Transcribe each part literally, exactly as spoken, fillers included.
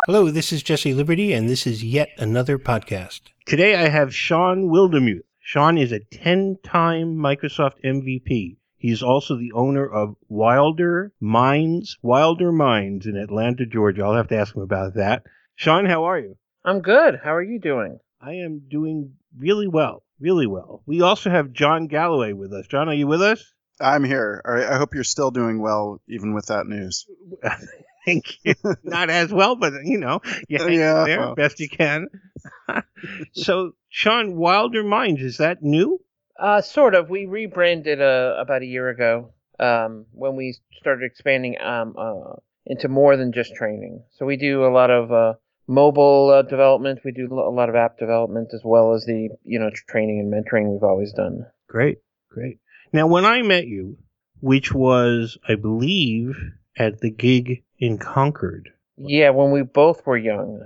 Hello, this is Jesse Liberty, and this is yet another podcast. Today I have Sean Wildermuth. Sean is a ten-time Microsoft M V P. He's also the owner of Wilder Minds, Wilder Minds in Atlanta, Georgia. I'll have to ask him about that. Sean, how are you? I'm good. How are you doing? I am doing really well, really well. We also have John Galloway with us. John, are you with us? I'm here. I hope you're still doing well, even with that news. Thank you. Not as well, but, you know, you hang yeah, there well. best you can. So, Sean, Wilder Minds, is that new? Uh, sort of. We rebranded uh, about a year ago um, when we started expanding um, uh, into more than just training. So we do a lot of uh, mobile uh, development. We do a lot of app development as well as the, you know, training and mentoring we've always done. Great, great. Now, when I met you, which was, I believe, at the gig in Concord. Yeah, when we both were young.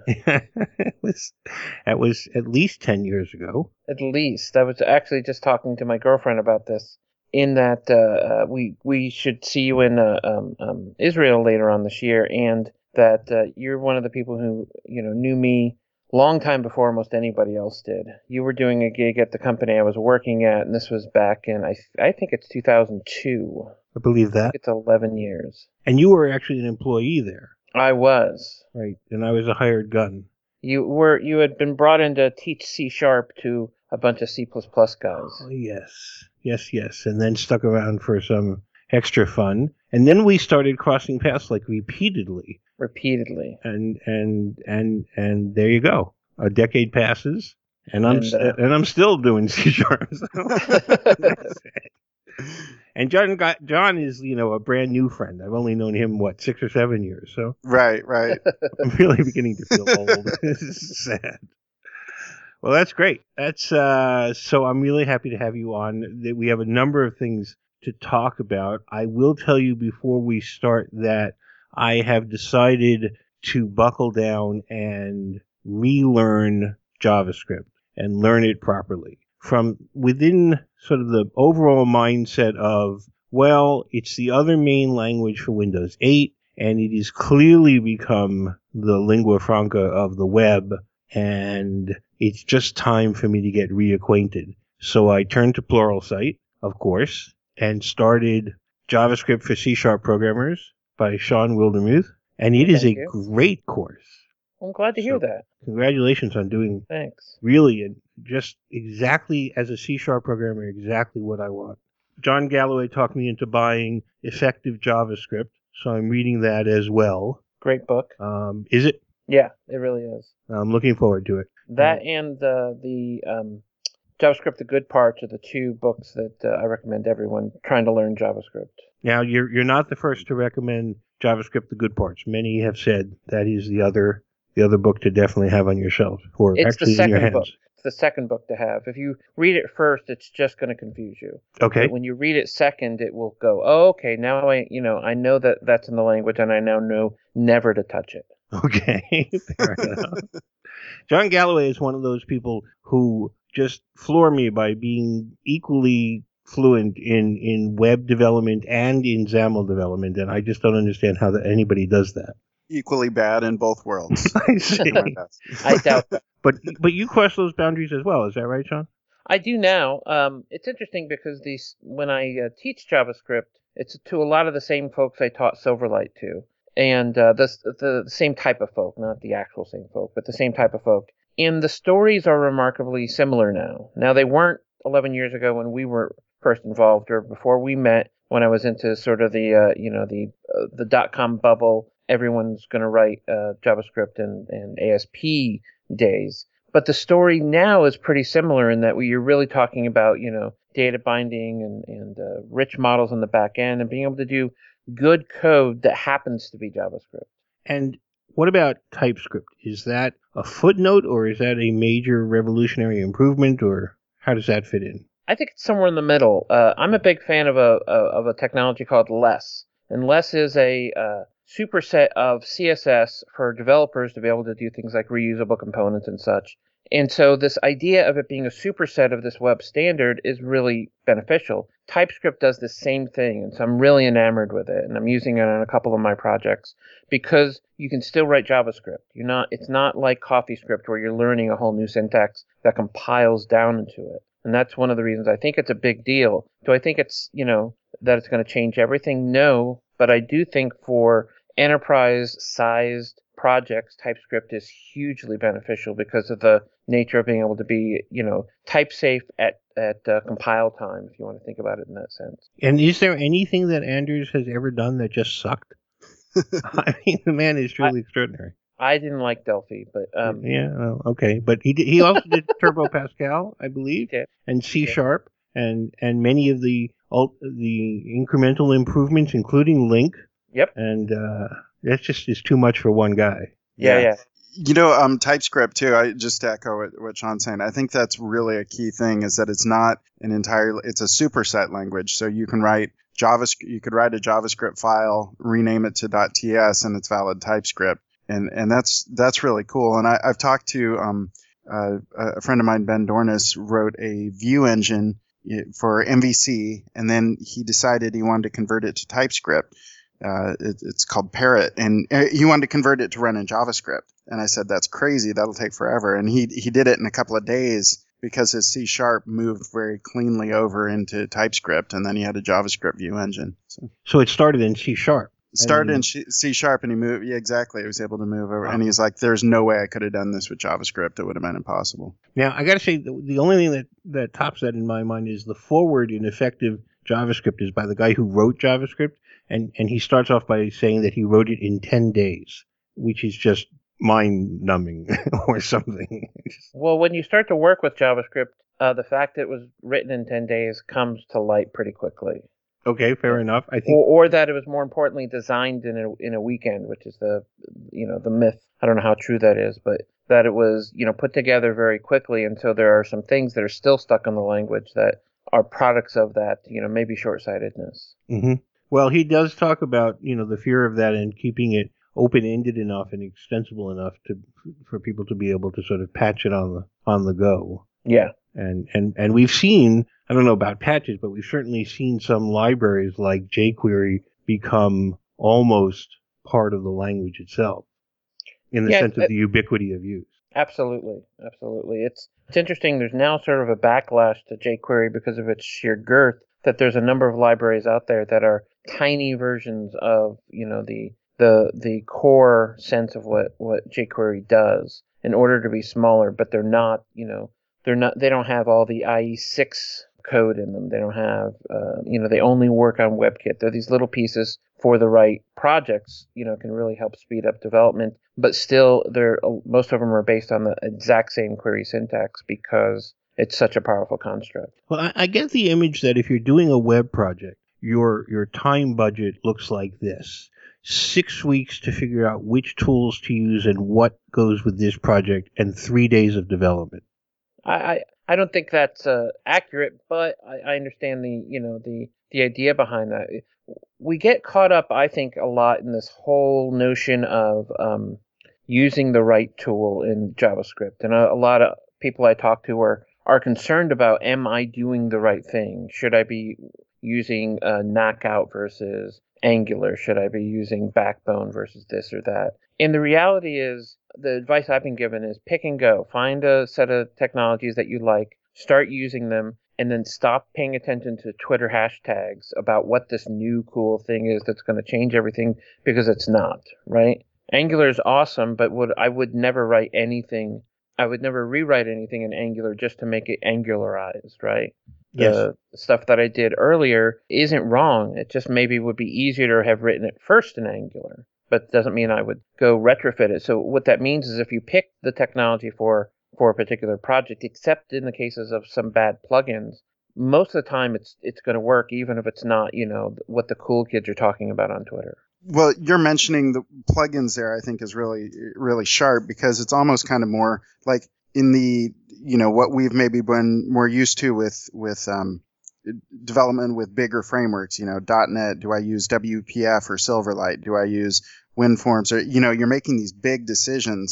it was, that was at least ten years ago. At least. I was actually just talking to my girlfriend about this, in that uh, uh, we we should see you in uh, um, um, Israel later on this year, and that uh, you're one of the people who, you know, knew me long time before almost anybody else did. You were doing a gig at the company I was working at, and this was back in, I I think it's two thousand two. I believe that. I think it's eleven years. And you were actually an employee there. I was. Right, and I was a hired gun. You were. You had been brought in to teach C Sharp to a bunch of C plus plus guys. Oh, yes, yes, yes, and then stuck around for some extra fun. And then we started crossing paths like repeatedly. Repeatedly. And and and and there you go. A decade passes, and I'm And, uh, and I'm still doing C Sharp. So. That's it. And John got John is, you know, a brand new friend. I've only known him what six or seven years, so Right, right. I'm really beginning to feel old. This is sad. Well, that's great. That's uh, so I'm really happy to have you on. That we have a number of things to talk about. I will tell you before we start that I have decided to buckle down and relearn JavaScript and learn it properly from within sort of the overall mindset of, well, it's the other main language for Windows eight, and it has clearly become the lingua franca of the web, and it's just time for me to get reacquainted. So I turned to Pluralsight, of course, and started JavaScript for C-sharp programmers by Sean Wildermuth, and it is a Thank you. great course. I'm glad to hear So, that. Congratulations on doing Thanks. really and just exactly as a C-sharp programmer, exactly what I want. John Galloway talked me into buying Effective JavaScript, so I'm reading that as well. Great book. Um, is it? Yeah, it really is. I'm looking forward to it. That and uh, the um, JavaScript, The Good Parts are the two books that uh, I recommend everyone trying to learn JavaScript. Now, you're you're not the first to recommend JavaScript, The Good Parts. Many have said that is the other the other book to definitely have on your shelf, or It's actually the in your second hands. book. It's the second book to have. If you read it first, it's just going to confuse you. Okay. But when you read it second, it will go, oh, okay, now I, you know, I know that that's in the language, and I now know never to touch it. Okay, fair enough. John Galloway is one of those people who just floor me by being equally fluent in, in web development and in XAML development, and I just don't understand how that anybody does that. Equally bad in both worlds. I see. I doubt that. But but you cross those boundaries as well, is that right, Sean? I do now. Um, it's interesting because these when I uh, teach JavaScript, it's to a lot of the same folks I taught Silverlight to. And uh, the, the the same type of folk, not the actual same folk, but the same type of folk. And the stories are remarkably similar now. Now, they weren't eleven years ago when we were first involved, or before we met, when I was into sort of the, uh, you know, the uh, the dot-com bubble, everyone's going to write uh, JavaScript and, and A S P days. But the story now is pretty similar in that we, you're really talking about, you know, data binding and, and uh, rich models on the back end and being able to do good code that happens to be JavaScript. And what about TypeScript? Is that a footnote, or is that a major revolutionary improvement, or how does that fit in? I think it's somewhere in the middle. Uh, I'm a big fan of a, a of a technology called Less, and Less is a uh, superset of C S S for developers to be able to do things like reusable components and such. And so this idea of it being a superset of this web standard is really beneficial. TypeScript does the same thing, and so I'm really enamored with it, and I'm using it on a couple of my projects because you can still write JavaScript. You're not. It's not like CoffeeScript where you're learning a whole new syntax that compiles down into it, and that's one of the reasons I think it's a big deal. Do I think it's you know that it's going to change everything? No, but I do think for enterprise-sized projects, TypeScript is hugely beneficial because of the nature of being able to be, you know, type safe at at uh, compile time, if you want to think about it in that sense. And is there anything that Anders has ever done that just sucked? I mean, the man is truly I, extraordinary. I didn't like Delphi, but um, yeah, well, okay, but he did, he also did Turbo Pascal, I believe, yeah. and C Sharp, and and many of the the incremental improvements, including Link. Yep. And uh, that's just is too much for one guy. Yeah, yeah. yeah. You know, um, TypeScript too. I just to echo what, what Sean's saying. I think that's really a key thing is that it's not an entire. It's a superset language, so you can write JavaScript. You could write a JavaScript file, rename it to .ts, and it's valid TypeScript, and and that's that's really cool. And I, I've talked to um, uh, a friend of mine, Ben Dornis, wrote a Vue engine for M V C, and then he decided he wanted to convert it to TypeScript. Uh, it, it's called Parrot, and he wanted to convert it to run in JavaScript. And I said, that's crazy. That'll take forever. And he he did it in a couple of days because his C Sharp moved very cleanly over into TypeScript, and then he had a JavaScript Vue engine. So, so it started in C Sharp. Started in C Sharp, and he moved. Yeah, exactly. He was able to move over. Wow. And he's like, there's no way I could have done this with JavaScript. It would have been impossible. Now, I got to say, the, the only thing that, that tops that in my mind is the forward in effective JavaScript is by the guy who wrote JavaScript. And and he starts off by saying that he wrote it in ten days, which is just mind-numbing or something. Well, when you start to work with JavaScript, uh, the fact that it was written in ten days comes to light pretty quickly. Okay, fair enough. I think, or, or that it was more importantly designed in a in a weekend, which is the you know the myth. I don't know how true that is, but that it was you know put together very quickly, and so there are some things that are still stuck in the language that are products of that you know maybe short-sightedness. Mm-hmm. Well, he does talk about, you know, the fear of that and keeping it open-ended enough and extensible enough to for people to be able to sort of patch it on the on the go. Yeah. And and and we've seen, I don't know about patches, but we've certainly seen some libraries like jQuery become almost part of the language itself in the yeah, sense of it, the ubiquity of use. Absolutely. Absolutely. It's it's interesting. There's now sort of a backlash to jQuery because of its sheer girth, that there's a number of libraries out there that are tiny versions of, you know, the the the core sense of what, what jQuery does in order to be smaller, but they're not, you know, they're not they don't have all the I E six code in them. They don't have uh, you know, they only work on WebKit. They're these little pieces for the right projects, you know, can really help speed up development, but still they're most of them are based on the exact same query syntax because it's such a powerful construct. Well, I, I get the image that if you're doing a web project, your your time budget looks like this. Six weeks to figure out which tools to use and what goes with this project, and three days of development. I, I, I don't think that's uh, accurate, but I, I understand the you know the, the idea behind that. We get caught up, I think, a lot in this whole notion of um, using the right tool in JavaScript, and a, a lot of people I talk to are are concerned about, am I doing the right thing? Should I be using uh, Knockout versus Angular? Should I be using Backbone versus this or that? And the reality is, the advice I've been given is pick and go. Find a set of technologies that you like, start using them, and then stop paying attention to Twitter hashtags about what this new cool thing is that's going to change everything, because it's not, right? Angular is awesome, but would I would never write anything I would never rewrite anything in Angular just to make it Angularized, right? Yes. The stuff that I did earlier isn't wrong. It just maybe would be easier to have written it first in Angular, but it doesn't mean I would go retrofit it. So what that means is if you pick the technology for, for a particular project, except in the cases of some bad plugins, most of the time it's it's going to work, even if it's not, you know, what the cool kids are talking about on Twitter. Well, you're mentioning the plugins there, I think is really, really sharp, because it's almost kind of more like in the, you know, what we've maybe been more used to with, with um, development with bigger frameworks, you know, dot net. Do I use W P F or Silverlight? Do I use WinForms? Or, you know, you're making these big decisions.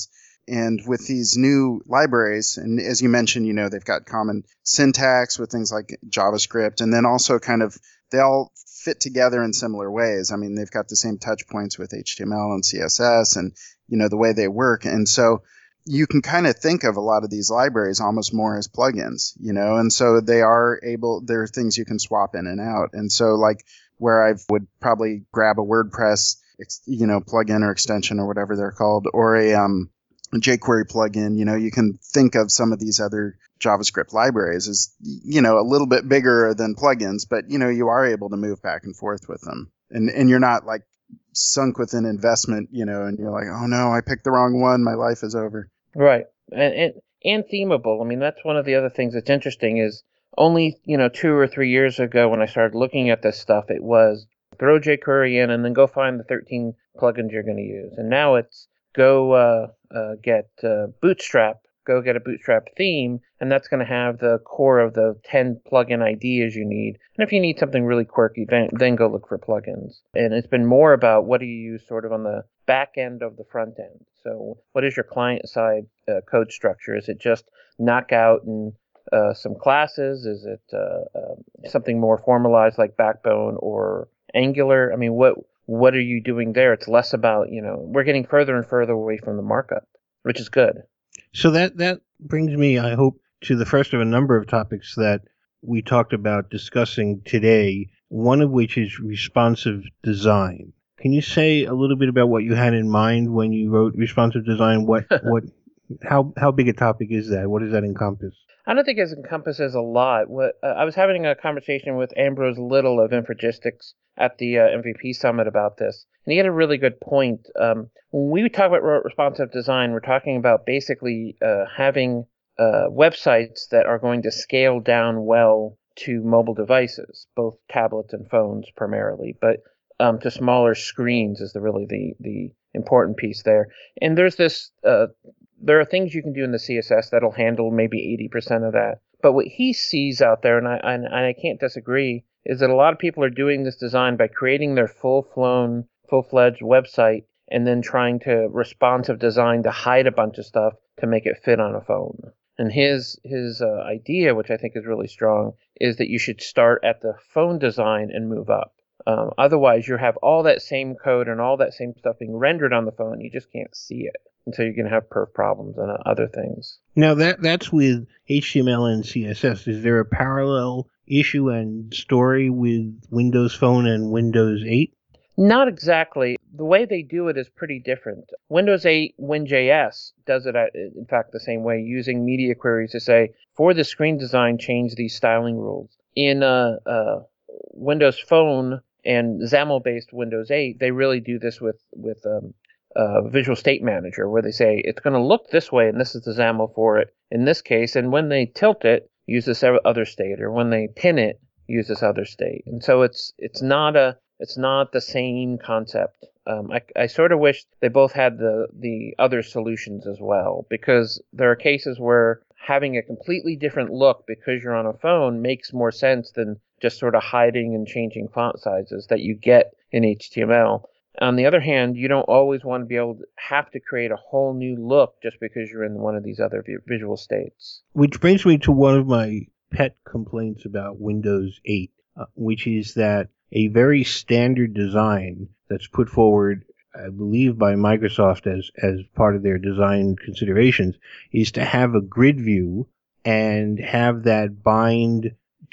and with these new libraries, and as you mentioned, you know, they've got common syntax with things like JavaScript, and then also kind of they all fit together in similar ways. I mean, they've got the same touch points with H T M L and C S S, and you know the way they work, and so you can kind of think of a lot of these libraries almost more as plugins, you know, and so they are able. There are things you can swap in and out, and so like where I would probably grab a WordPress, you know, plugin or extension or whatever they're called, or a um, jQuery plugin, you know, you can think of some of these other JavaScript libraries as, you know, a little bit bigger than plugins, but, you know, you are able to move back and forth with them. And and you're not like sunk with an investment, you know, and you're like, oh no, I picked the wrong one. My life is over. Right. And, and, and themable. I mean, that's one of the other things that's interesting is only, you know, two or three years ago when I started looking at this stuff, it was throw jQuery in and then go find the thirteen plugins you're going to use. And now it's go uh, uh, get uh, Bootstrap, go get a Bootstrap theme, and that's going to have the core of the ten plugin ideas you need. And if you need something really quirky, then, then go look for plugins. And it's been more about what do you use sort of on the back end of the front end. So what is your client-side uh, code structure? Is it just knock out and uh, some classes? Is it uh, uh, something more formalized like Backbone or Angular? I mean, what what are you doing there? It's less about, you know, we're getting further and further away from the markup, which is good. So that, that brings me, I hope, to the first of a number of topics that we talked about discussing today, one of which is responsive design. Can you say a little bit about what you had in mind when you wrote responsive design? What, what, how, how big a topic is that? What does that encompass? I don't think it encompasses a lot. What uh, I was having a conversation with Ambrose Little of Infragistics at the uh, M V P Summit about this, and he had a really good point. Um, when we talk about responsive design, we're talking about basically uh, having uh, websites that are going to scale down well to mobile devices, both tablets and phones primarily, but um, to smaller screens is the really the the important piece there. And there's this. Uh, There are things you can do in the C S S that'll handle maybe eighty percent of that. But what he sees out there, and I, and I can't disagree, is that a lot of people are doing this design by creating their full-flown, full-fledged website and then trying to responsive design to hide a bunch of stuff to make it fit on a phone. And his his uh, idea, which I think is really strong, is that you should start at the phone design and move up. Um, otherwise, you have all that same code and all that same stuff being rendered on the phone. You just can't see it. And so you're going to have perf problems and other things. Now, that that's with H T M L and C S S. Is there a parallel issue and story with Windows Phone and Windows eight? Not exactly. The way they do it is pretty different. Windows eight WinJS does it, in fact, the same way, using media queries to say, for the screen design, change these styling rules. In uh, uh, Windows Phone and XAML-based Windows eight, they really do this with, with um, Uh, Visual State Manager, where they say it's going to look this way and this is the XAML for it in this case, and when they tilt it, use this other state, or when they pin it, use this other state. And so it's it's not a it's not the same concept. Um, I, I sort of wish they both had the the other solutions as well, because there are cases where having a completely different look because you're on a phone makes more sense than just sort of hiding and changing font sizes that you get in H T M L. On the other hand, you don't always want to be able to have to create a whole new look just because you're in one of these other visual states. Which brings me to one of my pet complaints about Windows eight, uh, which is that a very standard design that's put forward, I believe, by Microsoft as, as part of their design considerations is to have a grid view and have that bind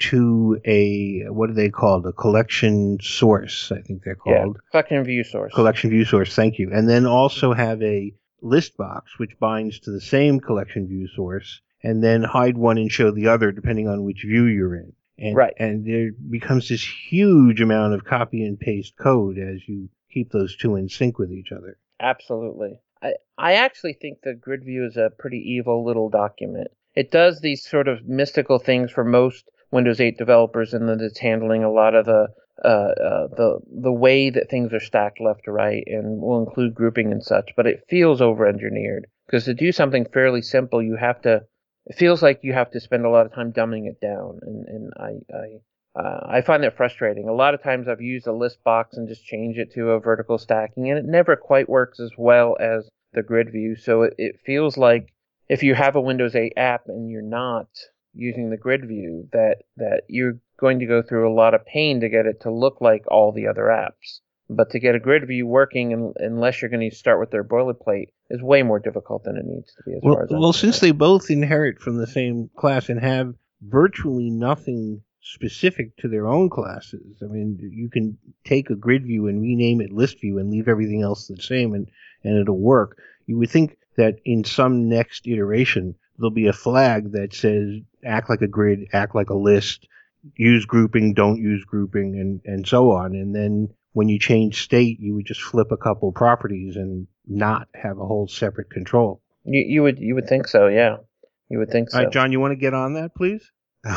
to a, what are they called? A collection source, I think they're called. Yeah, collection view source. Collection view source, thank you. And then also have a list box, which binds to the same collection view source, and then hide one and show the other, depending on which view you're in. And, right. And there becomes this huge amount of copy and paste code as you keep those two in sync with each other. Absolutely. I, I actually think the grid view is a pretty evil little document. It does these sort of mystical things for most Windows eight developers, and that it's handling a lot of the uh, uh, the the way that things are stacked left to right, and will include grouping and such. But it feels over-engineered, because to do something fairly simple, you have to. It feels like you have to spend a lot of time dumbing it down, and and I I uh, I find that frustrating. A lot of times I've used a list box and just change it to a vertical stacking, and it never quite works as well as the grid view. So it, it feels like if you have a Windows eight app and you're not using the grid view, that, that you're going to go through a lot of pain to get it to look like all the other apps. But to get a grid view working, unless you're going to start with their boilerplate, is way more difficult than it needs to be. As well, far as well, since they both inherit from the same class and have virtually nothing specific to their own classes, I mean, you can take a grid view and rename it list view and leave everything else the same, and, and it'll work. You would think that in some next iteration, there'll be a flag that says act like a grid, act like a list, use grouping, don't use grouping, and, and so on. And then when you change state, you would just flip a couple properties and not have a whole separate control. You, you would you would think so, yeah. You would think so. All right, John, you want to get on that, please?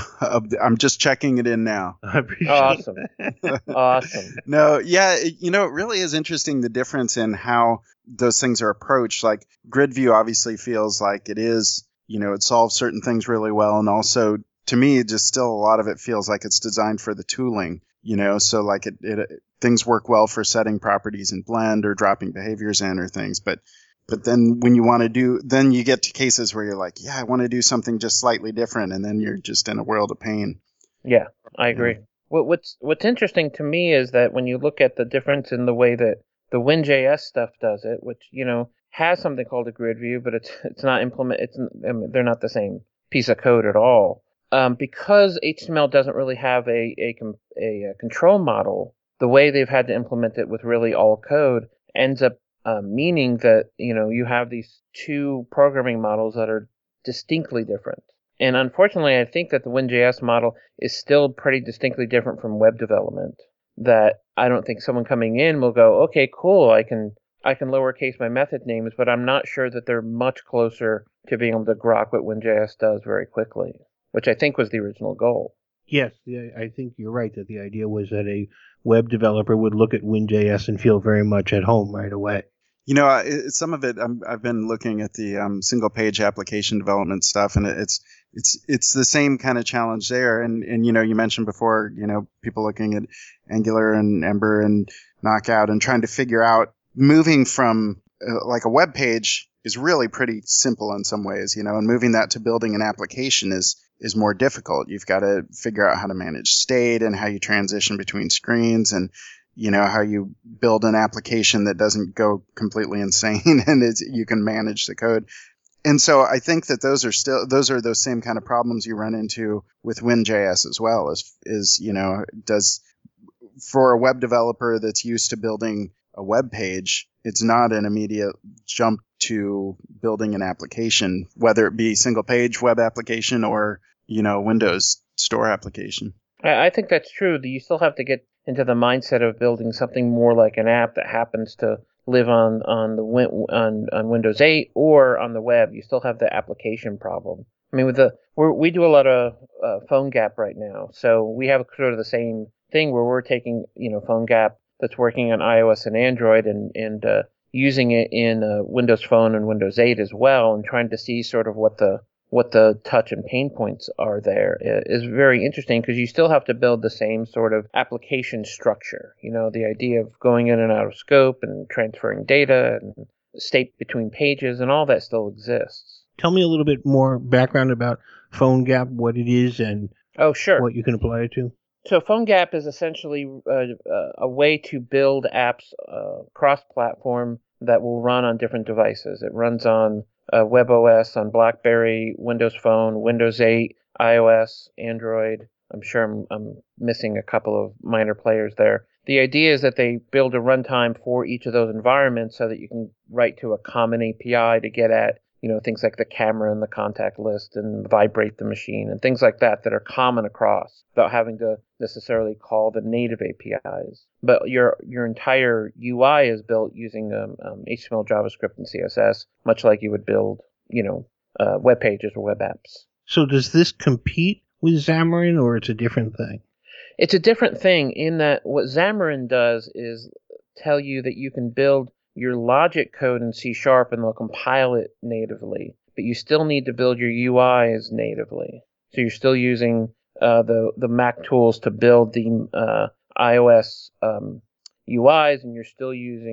I'm just checking it in now. I appreciate awesome. that. Awesome. No, yeah, it, you know, it really is interesting the difference in how those things are approached. Like grid view obviously feels like it is, you know, it solves certain things really well. And also, to me, just still a lot of it feels like it's designed for the tooling, you know, so like it, it things work well for setting properties in Blend or dropping behaviors in or things. But But then when you want to do, then you get to cases where you're like, yeah, I want to do something just slightly different. And then you're just in a world of pain. Yeah, I agree. Yeah. What, what's what's interesting to me is that when you look at the difference in the way that the WinJS stuff does it, which, you know, has something called a grid view, but it's it's not implement. It's I mean, they're not the same piece of code at all. Um, because H T M L doesn't really have a, a a control model, the way they've had to implement it with really all code ends up Uh, meaning that, you know, you have these two programming models that are distinctly different. And unfortunately, I think that the WinJS model is still pretty distinctly different from web development. That I don't think someone coming in will go, okay, cool, I can I can lowercase my method names, but I'm not sure that they're much closer to being able to grok what WinJS does very quickly, which I think was the original goal. Yes, I think you're right that the idea was that a web developer would look at WinJS and feel very much at home right away. You know, it, some of it I'm, I've been looking at the um, single page application development stuff, and it's it's it's the same kind of challenge there. And and you know, you mentioned before, you know, people looking at Angular and Ember and Knockout and trying to figure out moving from uh, like a web page is really pretty simple in some ways, you know, and moving that to building an application is is more difficult. You've got to figure out how to manage state and how you transition between screens, and you know, how you build an application that doesn't go completely insane and it's, you can manage the code. And so I think that those are still, those are those same kind of problems you run into with WinJS as well, is, is, you know, does, for a web developer that's used to building a web page, it's not an immediate jump to building an application, whether it be single page web application or, you know, Windows Store application. I, I think that's true. You still have to get into the mindset of building something more like an app that happens to live on on the win, on on Windows eight or on the web. You still have the application problem. I mean, with the we're, we do a lot of uh, PhoneGap right now, so we have sort of the same thing where we're taking, you know, PhoneGap that's working on iOS and Android and and uh, using it in uh, Windows Phone and Windows eight as well, and trying to see sort of what the what the touch and pain points are there is very interesting, because you still have to build the same sort of application structure. You know, the idea of going in and out of scope and transferring data and state between pages and all that still exists. Tell me a little bit more background about PhoneGap, what it is, and oh, sure. what you can apply it to. So PhoneGap is essentially uh, a way to build apps uh, cross-platform that will run on different devices. It runs on Uh, WebOS, on BlackBerry, Windows Phone, Windows eight, iOS, Android. I'm sure I'm, I'm missing a couple of minor players there. The idea is that they build a runtime for each of those environments so that you can write to a common A P I to get at, you know, things like the camera and the contact list and vibrate the machine and things like that that are common across without having to necessarily call the native A P Is. But your your entire U I is built using um, um, H T M L, JavaScript, and C S S, much like you would build, you know, uh, web pages or web apps. So does this compete with Xamarin, or it's a different thing? It's a different thing in that what Xamarin does is tell you that you can build your logic code in C Sharp and they'll compile it natively, but you still need to build your U Is natively. So you're still using uh, the the Mac tools to build the uh, iOS um, U Is, and you're still using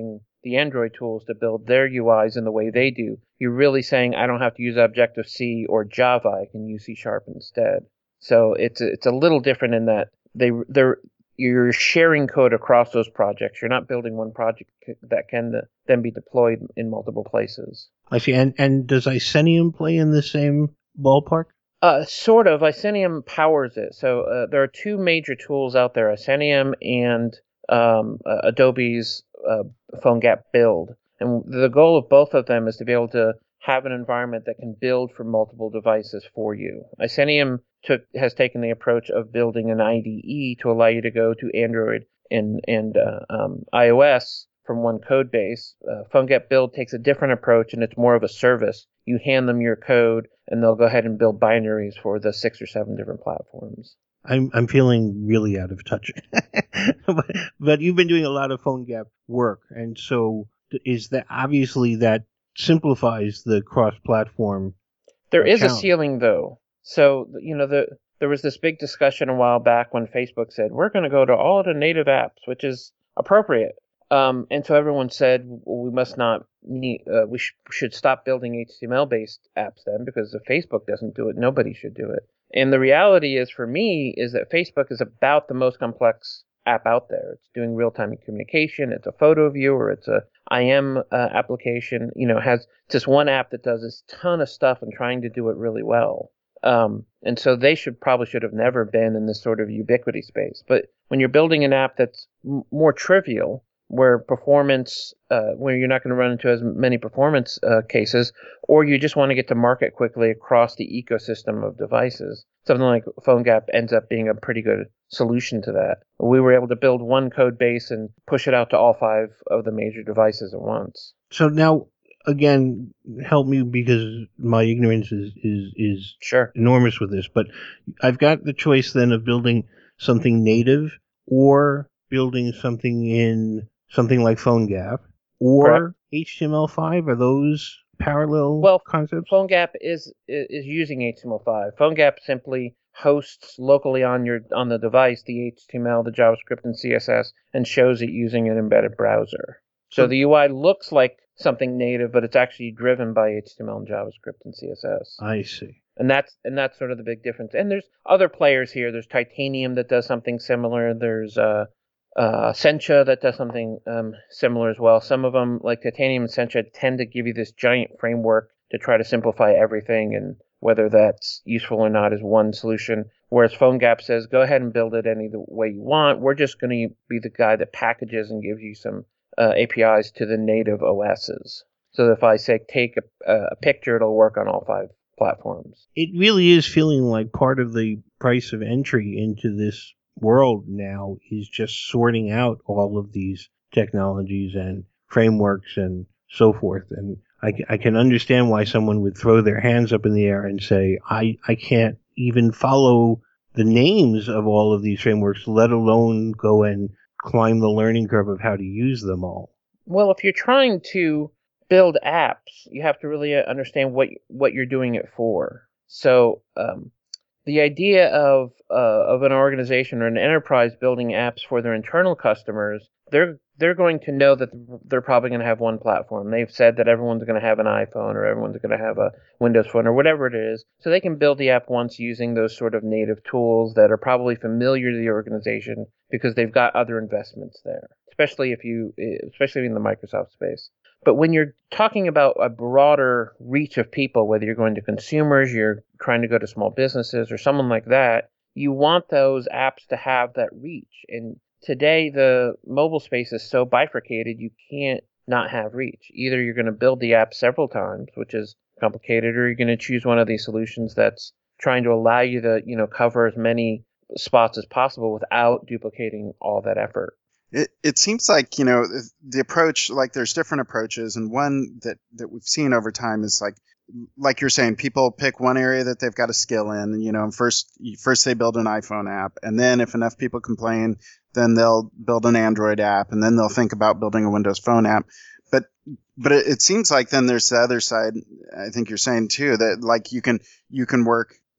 the Android tools to build their U Is in the way they do. You're really saying, I don't have to use Objective-C or Java. I can use C Sharp instead. So it's a, it's a little different in that they they're you're sharing code across those projects. You're not building one project that can then be deployed in multiple places. I see. And and does Icenium play in the same ballpark? Uh, sort of. Icenium powers it. So uh, there are two major tools out there: Icenium and um, uh, Adobe's uh, PhoneGap Build. And the goal of both of them is to be able to have an environment that can build for multiple devices for you. Icenium took has taken the approach of building an I D E to allow you to go to Android and and uh, um, iOS from one code base. Uh, PhoneGap Build takes a different approach, and it's more of a service. You hand them your code, and they'll go ahead and build binaries for the six or seven different platforms. I'm I'm feeling really out of touch, but, but you've been doing a lot of PhoneGap work, and so is that obviously that simplifies the cross-platform. There is account. a ceiling, though. So you know the there was this big discussion a while back when Facebook said we're going to go to all the native apps, which is appropriate. Um, and so everyone said well, we must not need, uh, we sh- should stop building H T M L-based apps then, because if Facebook doesn't do it, nobody should do it. And the reality is, for me, is that Facebook is about the most complex app out there. It's doing real-time communication. It's a photo viewer. It's a I M uh, application. You know, it has just one app that does this ton of stuff and trying to do it really well. Um, and so they should probably should have never been in this sort of ubiquity space. But when you're building an app that's m- more trivial, where performance, uh, where you're not going to run into as many performance uh, cases, or you just want to get to market quickly across the ecosystem of devices, something like PhoneGap ends up being a pretty good solution to that. We were able to build one code base and push it out to all five of the major devices at once. So now, again, help me, because my ignorance is, is, is sure. enormous with this, but I've got the choice then of building something native or building something in something like PhoneGap or Correct. H T M L five. Are those parallel well, concepts? PhoneGap is is using H T M L five. PhoneGap simply hosts locally on your on the device the H T M L, the JavaScript, and C S S, and shows it using an embedded browser. So, so the U I looks like something native, but it's actually driven by H T M L and JavaScript and C S S. I see. And that's and that's sort of the big difference. And there's other players here. There's Titanium that does something similar. There's uh, uh, Sencha that does something um, similar as well. Some of them, like Titanium and Sencha, tend to give you this giant framework to try to simplify everything, and whether that's useful or not is one solution. Whereas PhoneGap says, go ahead and build it any the way you want. We're just going to be the guy that packages and gives you some uh, A P Is to the native O Ss. So if I say take a, a picture, it'll work on all five platforms. It really is feeling like part of the price of entry into this world now is just sorting out all of these technologies and frameworks and so forth. And I, I can understand why someone would throw their hands up in the air and say, I, I can't even follow the names of all of these frameworks, let alone go and climb the learning curve of how to use them all. Well, if you're trying to build apps, you have to really understand what what you're doing it for. So um, the idea of uh, of an organization or an enterprise building apps for their internal customers, they're they're going to know that they're probably going to have one platform. They've said that everyone's going to have an iPhone or everyone's going to have a Windows Phone or whatever it is. So they can build the app once using those sort of native tools that are probably familiar to the organization because they've got other investments there, especially if you, especially in the Microsoft space. But when you're talking about a broader reach of people, whether you're going to consumers, you're trying to go to small businesses or someone like that, you want those apps to have that reach. And today, the mobile space is so bifurcated, you can't not have reach. Either you're going to build the app several times, which is complicated, or you're going to choose one of these solutions that's trying to allow you to, you know, cover as many spots as possible without duplicating all that effort. It, it seems like, you know, the approach, like there's different approaches, and one that, that we've seen over time is like, like you're saying, people pick one area that they've got a skill in, you know, first, first they build an iPhone app, and then if enough people complain, then they'll build an Android app, and then they'll think about building a Windows Phone app. But, but it, it seems like then there's the other side, I think you're saying too, that like you can, you can work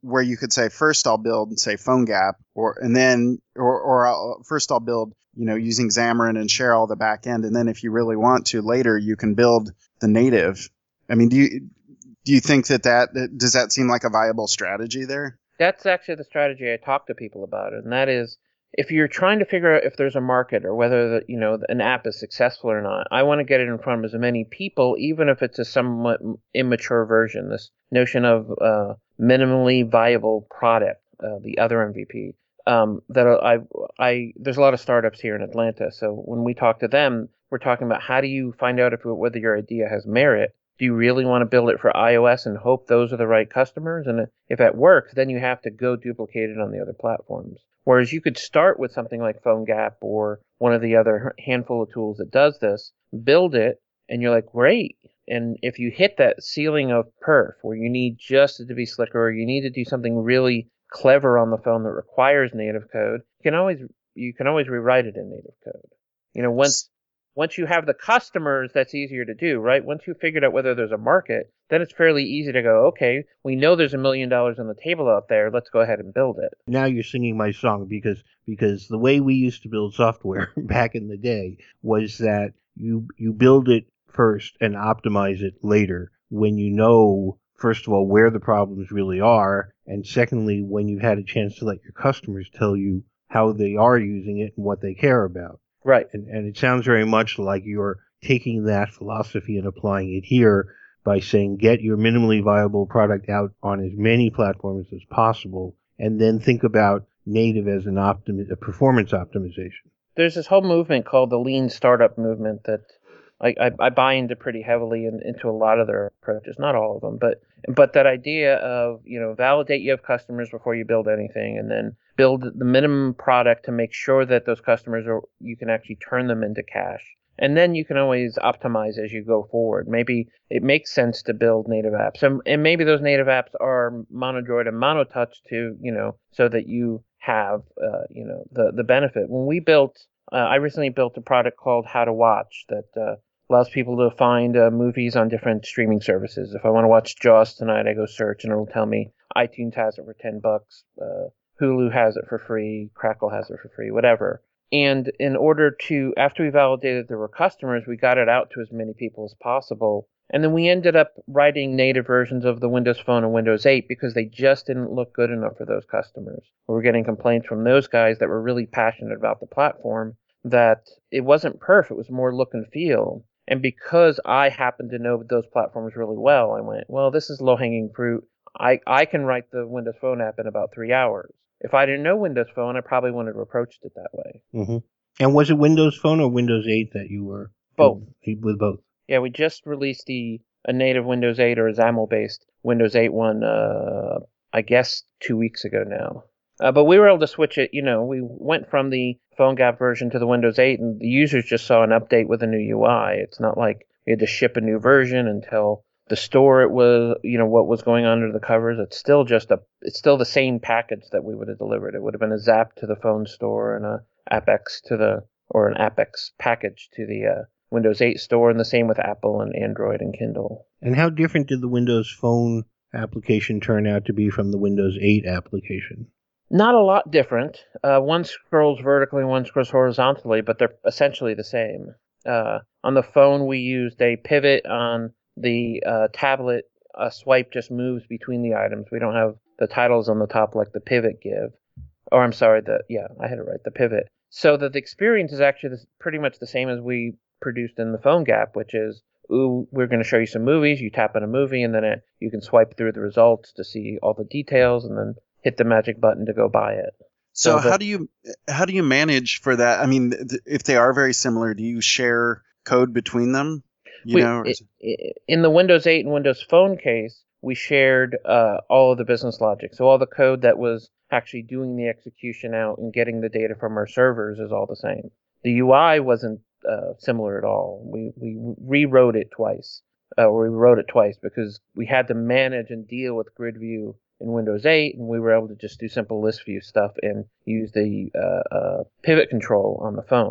where you could say, first I'll build, say, PhoneGap, or and then, or, or I'll, first I'll build, you know, using Xamarin and share all the back end, and then if you really want to later, you can build the native. I mean, do you do you think that that does that seem like a viable strategy there? That's actually the strategy I talk to people about, and that is, if you're trying to figure out if there's a market or whether the, you know an app is successful or not, I want to get it in front of as many people, even if it's a somewhat immature version. This notion of uh, minimally viable product, uh, the other M V P. Um, that I, I, there's a lot of startups here in Atlanta. So when we talk to them, we're talking about how do you find out if whether your idea has merit. Do you really want to build it for iOS and hope those are the right customers? And if it works, then you have to go duplicate it on the other platforms. Whereas you could start with something like PhoneGap or one of the other handful of tools that does this, build it, and you're like, great. And if you hit that ceiling of perf where you need just it to be slicker, or you need to do something really clever on the phone that requires native code, you can always you can always rewrite it in native code. You know, once once you have the customers, that's easier to do, right? Once you've figured out whether there's a market, then it's fairly easy to go, okay, we know there's a million dollars on the table out there, let's go ahead and build it. Now you're singing my song, because because the way we used to build software back in the day was that you you build it first and optimize it later when you know, first of all, where the problems really are, and secondly, when you've had a chance to let your customers tell you how they are using it and what they care about. Right. And, and it sounds very much like you're taking that philosophy and applying it here by saying get your minimally viable product out on as many platforms as possible, and then think about native as an optimi- a performance optimization. There's this whole movement called the lean startup movement that I, I, I buy into pretty heavily in, into a lot of their approaches, not all of them, but but that idea of, you know, validate you have customers before you build anything, and then build the minimum product to make sure that those customers are, you can actually turn them into cash. And then you can always optimize as you go forward. Maybe it makes sense to build native apps, and, and maybe those native apps are monodroid and monotouch to, you know, so that you have, uh, you know, the, the benefit. When we built, uh, I recently built a product called How to Watch that uh, allows people to find uh, movies on different streaming services. If I want to watch Jaws tonight, I go search and it'll tell me iTunes has it for ten bucks, uh, Hulu has it for free, Crackle has it for free, whatever. And in order to, after we validated there were customers, we got it out to as many people as possible. And then we ended up writing native versions of the Windows Phone and Windows eight because they just didn't look good enough for those customers. We were getting complaints from those guys that were really passionate about the platform that it wasn't perf, it was more look and feel. And because I happened to know those platforms really well, I went, well, this is low-hanging fruit. I, I can write the Windows Phone app in about three hours. If I didn't know Windows Phone, I probably wouldn't have approached it that way. Mm-hmm. And was it Windows Phone or Windows eight that you were? Both. With both? Yeah, we just released the a native Windows eight or a XAML-based Windows eight one, uh, I guess, two weeks ago now. Uh, but we were able to switch it. You know, we went from the PhoneGap version to the Windows eight, and the users just saw an update with a new U I. It's not like we had to ship a new version and tell the store it was, you know, what was going on under the covers. It's still just a, it's still the same package that we would have delivered. It would have been a Zap to the phone store and a Apex to the, or an Apex package to the uh, Windows eight store, and the same with Apple and Android and Kindle. And how different did the Windows Phone application turn out to be from the Windows eight application? Not a lot different. Uh, one scrolls vertically, one scrolls horizontally, but they're essentially the same. Uh, on the phone, we used a pivot. On the uh, tablet, a swipe just moves between the items. We don't have the titles on the top like the pivot give. Or I'm sorry, the yeah, I had it right, the pivot. So that the experience is actually pretty much the same as we produced in the PhoneGap, which is, ooh, we're going to show you some movies. You tap on a movie, and then it, you can swipe through the results to see all the details, and then hit the magic button to go buy it. So, so how the, do you how do you manage for that? I mean, th- if they are very similar, do you share code between them? You we, know, it, it, in the Windows eight and Windows Phone case, we shared uh, all of the business logic. So all the code that was actually doing the execution out and getting the data from our servers is all the same. The U I wasn't uh, similar at all. We we rewrote it twice, uh, or we wrote it twice because we had to manage and deal with grid view in Windows eight, and we were able to just do simple list view stuff and use the uh, uh, pivot control on the phone.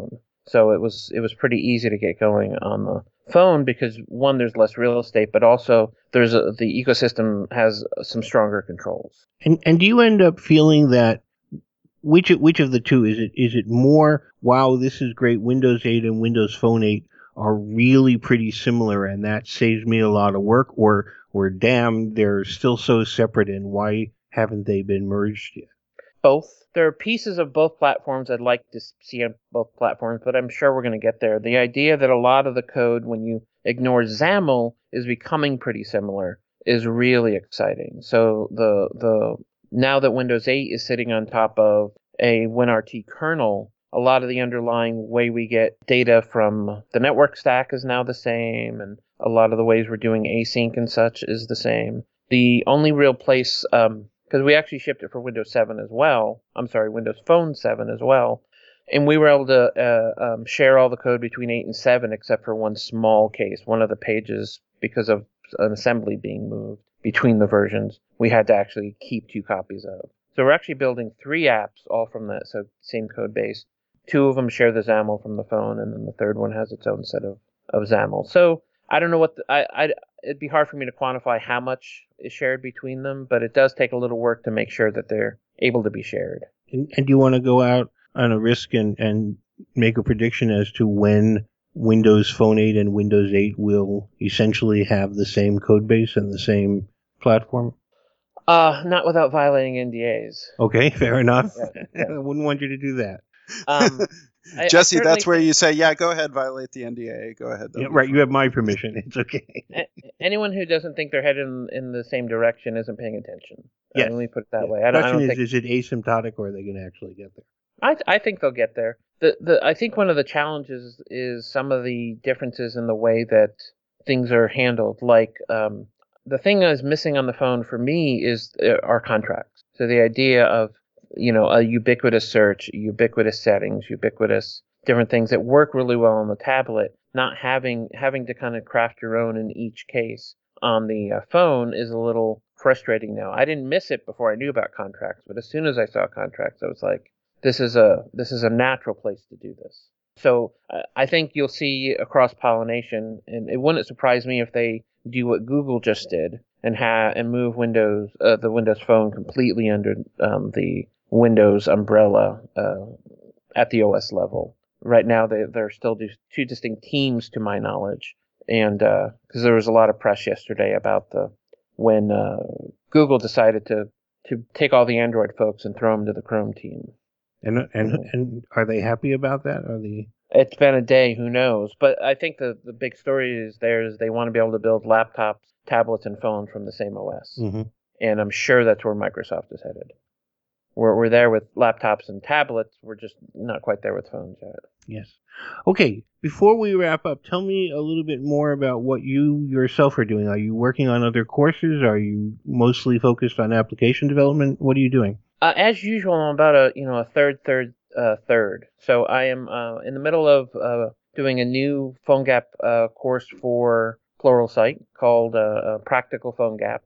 So it was it was pretty easy to get going on the phone because one, there's less real estate, but also there's a, the ecosystem has some stronger controls. And and do you end up feeling that which which of the two is it? Is it more, wow, this is great, Windows eight and Windows Phone eight are really pretty similar and that saves me a lot of work, or or damn, they're still so separate and why haven't they been merged yet? Both. There are pieces of both platforms I'd like to see on both platforms, but I'm sure we're going to get there. The idea that a lot of the code, when you ignore XAML, is becoming pretty similar is really exciting. So the the now that Windows eight is sitting on top of a WinRT kernel, a lot of the underlying way we get data from the network stack is now the same, and a lot of the ways we're doing async and such is the same. The only real place... Um, because we actually shipped it for Windows seven as well. I'm sorry, Windows Phone seven as well. And we were able to uh, um, share all the code between eight and seven except for one small case. One of the pages, because of an assembly being moved between the versions, we had to actually keep two copies of. So we're actually building three apps all from that so same code base. Two of them share the XAML from the phone, and then the third one has its own set of, of XAML. So I don't know what... The, I, I It'd be hard for me to quantify how much is shared between them, but it does take a little work to make sure that they're able to be shared. And, and do you want to go out on a risk and, and make a prediction as to when Windows Phone eight and Windows eight will essentially have the same code base and the same platform? Uh, not without violating N D As. Okay, fair enough. Yeah, yeah. I wouldn't want you to do that. Um, I, Jesse, I that's where think, you say, yeah, go ahead, violate the N D A. Go ahead. Yeah, right, you have my permission. It's okay. a, anyone who doesn't think they're headed in, in the same direction isn't paying attention. Yes. Uh, let me put it that Yeah. way. The I don't, I question don't is, think... is it asymptotic or are they going to actually get there? I, I think they'll get there. The, the, I think one of the challenges is some of the differences in the way that things are handled. Like, um, the thing that is missing on the phone for me is uh, our contracts. So the idea of, you know, a ubiquitous search, ubiquitous settings, ubiquitous different things that work really well on the tablet, not having having to kind of craft your own in each case on the uh, phone is a little frustrating now. I didn't miss it before I knew about contracts, but as soon as I saw contracts, I was like, this is a this is a natural place to do this. So uh, I think you'll see a cross-pollination, and it wouldn't surprise me if they do what Google just did and ha- and move Windows uh, the Windows Phone completely under um, the Windows umbrella uh, at the O S level. Right now, they, they're still two distinct teams, to my knowledge, and because uh, there was a lot of press yesterday about the when uh, Google decided to to take all the Android folks and throw them to the Chrome team. And and and are they happy about that? Are they? It's been a day, who knows? But I think the, the big story is there is they want to be able to build laptops, tablets, and phones from the same O S. Mm-hmm. And I'm sure that's where Microsoft is headed. We're, we're there with laptops and tablets. We're just not quite there with phones yet. Yes. Okay, before we wrap up, tell me a little bit more about what you yourself are doing. Are you working on other courses? Are you mostly focused on application development? What are you doing? Uh, as usual, I'm about a you know a third, third, uh, third. So I am uh, in the middle of uh, doing a new PhoneGap uh, course for Pluralsight called uh, uh, Practical PhoneGap.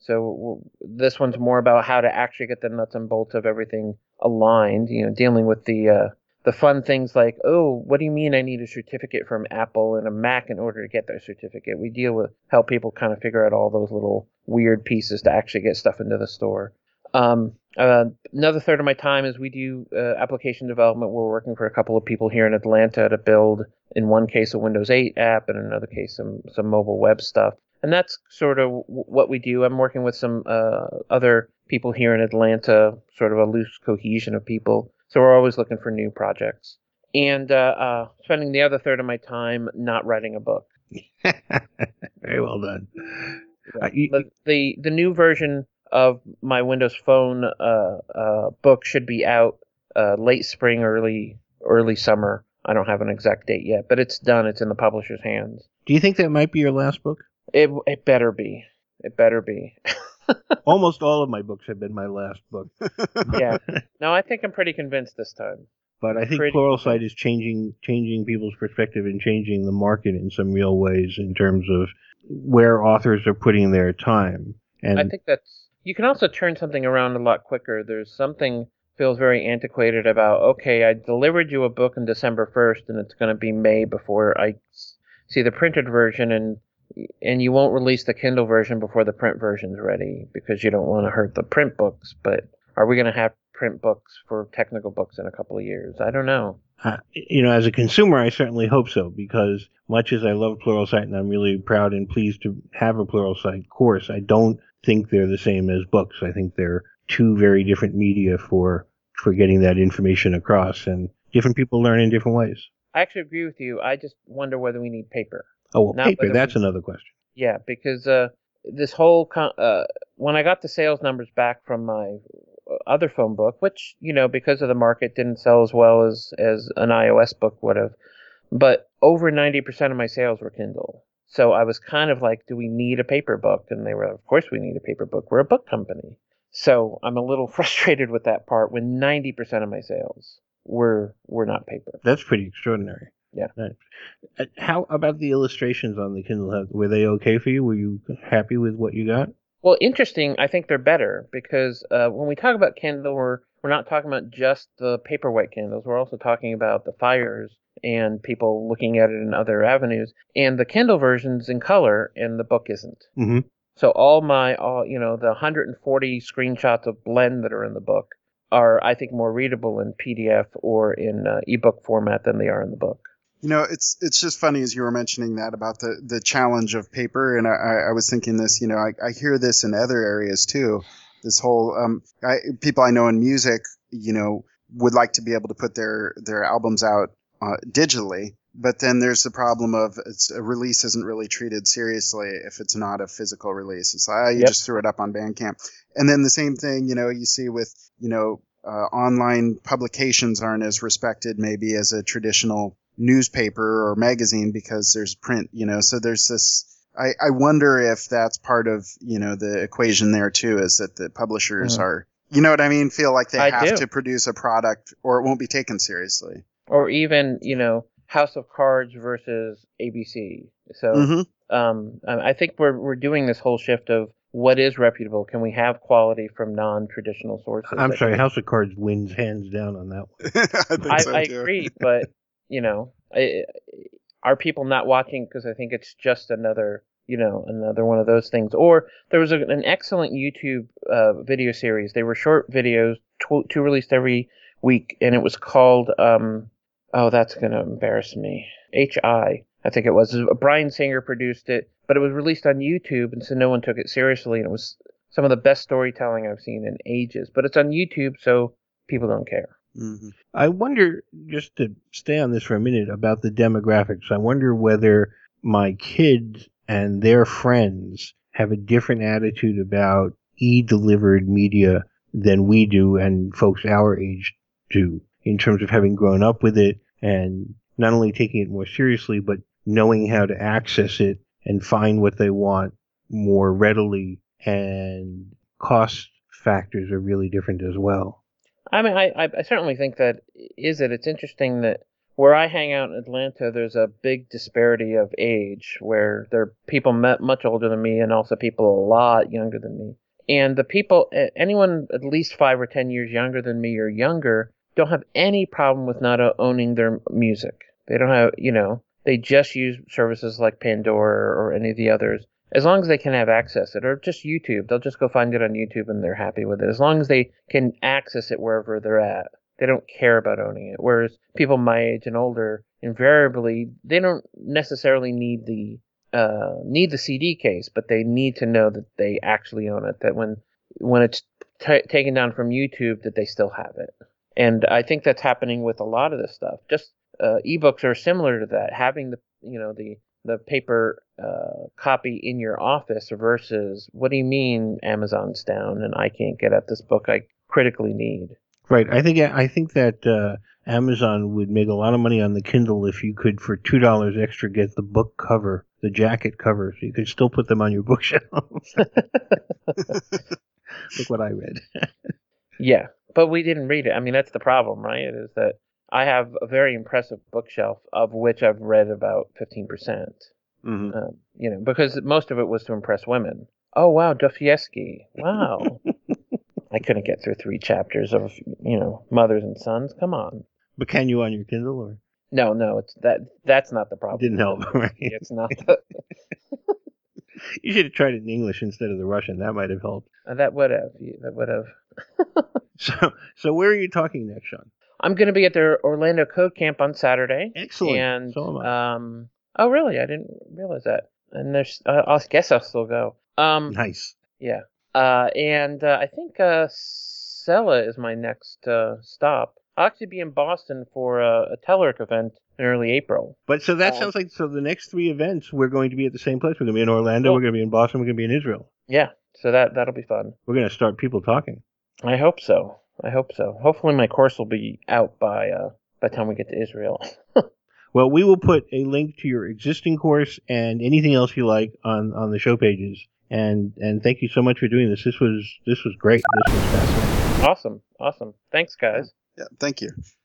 So this one's more about how to actually get the nuts and bolts of everything aligned. You know, dealing with the uh, the fun things like, oh, what do you mean I need a certificate from Apple and a Mac in order to get that certificate? We deal with help people kind of figure out all those little weird pieces to actually get stuff into the store. Um, uh, another third of my time is we do uh, application development. We're working for a couple of people here in Atlanta to build, in one case, a Windows eight app, and in another case, some some mobile web stuff. And that's sort of w- what we do. I'm working with some uh, other people here in Atlanta, sort of a loose cohesion of people. So we're always looking for new projects. And uh, uh, spending the other third of my time not writing a book. Very well done. Yeah. Uh, you, the, the the new version of my Windows Phone uh, uh, book should be out uh, late spring, early early summer. I don't have an exact date yet, but it's done. It's in the publisher's hands. do you think that might be your last book? It it better be. It better be. Almost all of my books have been my last book. Yeah. No, I think I'm pretty convinced this time. But I think Pretty Pluralsight is changing changing people's perspective and changing the market in some real ways in terms of where authors are putting their time. And I think that's... You can also turn something around a lot quicker. There's something feels very antiquated about, okay, I delivered you a book on December first and it's going to be May before I see the printed version, and and you won't release the Kindle version before the print version's ready because you don't want to hurt the print books. But are we going to have print books for technical books in a couple of years? I don't know. Uh, you know, as a consumer, I certainly hope so, because much as I love Pluralsight and I'm really proud and pleased to have a Pluralsight course, I don't think they're the same as books. I think they're two very different media for for getting that information across, and different people learn in different ways. I actually agree with you. I just wonder whether we need paper. Oh, well, Not paper, that's we, another question. Yeah, because uh, this whole, con- uh, when I got the sales numbers back from my other phone book, which, you know, because of the market didn't sell as well as, as an iOS book would have, but over ninety percent of my sales were Kindle. So I was kind of like, do we need a paper book? And they were, of course we need a paper book. We're a book company. So I'm a little frustrated with that part when ninety percent of my sales were were not paper. That's pretty extraordinary. Yeah. Right. How about the illustrations on the Kindle? Were they okay for you? Were you happy with what you got? Well, interesting. I think they're better because uh, when we talk about Kindle, we're we're not talking about just the paperwhite Kindles. We're also talking about the Fires and people looking at it in other avenues. And the Kindle version's in color, and the book isn't. Mm-hmm. So all my, all you know, the one hundred forty screenshots of Blend that are in the book are, I think, more readable in P D F or in uh, ebook format than they are in the book. You know, it's it's just funny as you were mentioning that about the, the challenge of paper, and I, I was thinking this. You know, I, I hear this in other areas too. This whole um, I, people I know in music, you know, would like to be able to put their their albums out uh, digitally, but then there's the problem of it's a release isn't really treated seriously if it's not a physical release. It's like, oh, you Yep. just threw it up on Bandcamp, and then the same thing, you know, you see with you know uh, online publications aren't as respected maybe as a traditional newspaper or magazine because there's print, you know, so there's this, I, I wonder if that's part of, you know, the equation there too, is that the publishers mm. are, you know what I mean, feel like they I have do. to produce a product or it won't be taken seriously. Or even, you know, House of Cards versus A B C. So mm-hmm. um, I think we're we're doing this whole shift of what is reputable. Can we have quality from non-traditional sources? I'm I sorry, think. House of Cards wins hands down on that one. I, think I, so I too. agree, but you know, I, are people not watching because I think it's just another, you know, another one of those things. Or there was a, an excellent YouTube uh, video series. They were short videos, tw- two released every week, and it was called, um, oh, that's going to embarrass me, H I, I think it was. Brian Singer produced it, but it was released on YouTube, and so no one took it seriously, and it was some of the best storytelling I've seen in ages. But it's on YouTube, so people don't care. Mm-hmm. I wonder, just to stay on this for a minute, about the demographics. I wonder whether my kids and their friends have a different attitude about e-delivered media than we do and folks our age do, in terms of having grown up with it and not only taking it more seriously, but knowing how to access it and find what they want more readily. And cost factors are really different as well. I mean, I, I certainly think that is it. It's interesting that where I hang out in Atlanta, there's a big disparity of age where there are people met much older than me and also people a lot younger than me. And the people, anyone at least five or ten years younger than me or younger, don't have any problem with not owning their music. They don't have, you know, they just use services like Pandora or any of the others. As long as they can have access to it, or just YouTube, they'll just go find it on YouTube and they're happy with it. As long as they can access it wherever they're at, they don't care about owning it. Whereas people my age and older, invariably, they don't necessarily need the uh, need the C D case, but they need to know that they actually own it. That when when it's t- taken down from YouTube, that they still have it. And I think that's happening with a lot of this stuff. Just uh, ebooks are similar to that. Having the you know the the paper uh, copy in your office versus, what do you mean Amazon's down and I can't get at this book I critically need? Right. I think I think that uh, Amazon would make a lot of money on the Kindle if you could, for two dollars extra, get the book cover, the jacket cover, so you could still put them on your bookshelf. Look what I read. Yeah, but we didn't read it. I mean, that's the problem, right? It is that I have a very impressive bookshelf, of which I've read about fifteen percent. Mm-hmm. Um, you know, because most of it was to impress women. Oh, wow, Dostoevsky. Wow. I couldn't get through three chapters of, you know, mothers and sons. Come on. But can you on your Kindle? Or No, no, it's that. That's not the problem. Didn't help, right? It's not. The, You should have tried it in English instead of the Russian. That might have helped. that would have. That would have. So, so where are you talking next, Sean? I'm going to be at the Orlando Code Camp on Saturday. Excellent. And So am I. um, oh really? I didn't realize that. And there's, uh, I guess I'll still go. Um, Nice. yeah. Uh, and uh, I think uh, Sella is my next uh, stop. I'll actually be in Boston for a, a Telerik event in early April. But so that Uh, sounds like so the next three events we're going to be at the same place. We're going to be in Orlando. Cool. We're going to be in Boston. We're going to be in Israel. Yeah. So that that'll be fun. We're going to start people talking. I hope so. I hope so. Hopefully my course will be out by uh, by the time we get to Israel. Well, we will put a link to your existing course and anything else you like on, on the show pages. And and thank you so much for doing this. This was this was great. This was fascinating. Awesome. Awesome. Thanks, guys. Yeah, thank you.